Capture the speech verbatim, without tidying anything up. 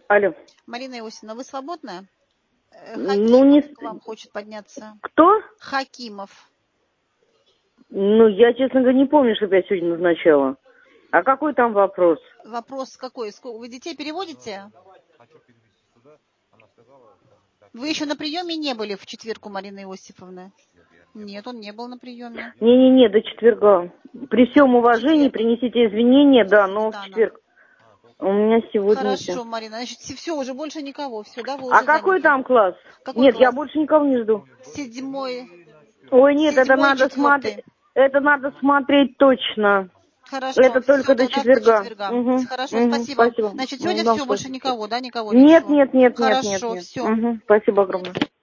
Алло. Марина Иосифовна, вы свободны? Хакимов Ну, не... к вам хочет подняться. Кто? Хакимов. Ну, я, честно говоря, не помню, чтобы я сегодня назначала. А какой там вопрос? Вопрос какой? Вы детей переводите? Вы еще на приеме не были в четверг у Марины Иосифовны? Нет, он не был на приеме. Не-не-не, до четверга. При всем уважении принесите извинения, да, но в четверг. У меня сегодня... Хорошо, Марина, значит, все, уже больше никого, все, да, вы А уже какой заняты. там класс? Какой Нет, класс? я больше никого не жду. Седьмой. Ой, нет, Седьмой, это надо смотреть. Это надо смотреть точно. Хорошо, Это все, только до тогда до четверга. четверга. Угу, Хорошо, угу, спасибо. спасибо. Значит, Ну, сегодня вам все, больше спасибо. никого, да, никого Нет, ничего? нет, нет, нет, нет, Хорошо, нет. все. Угу, спасибо огромное.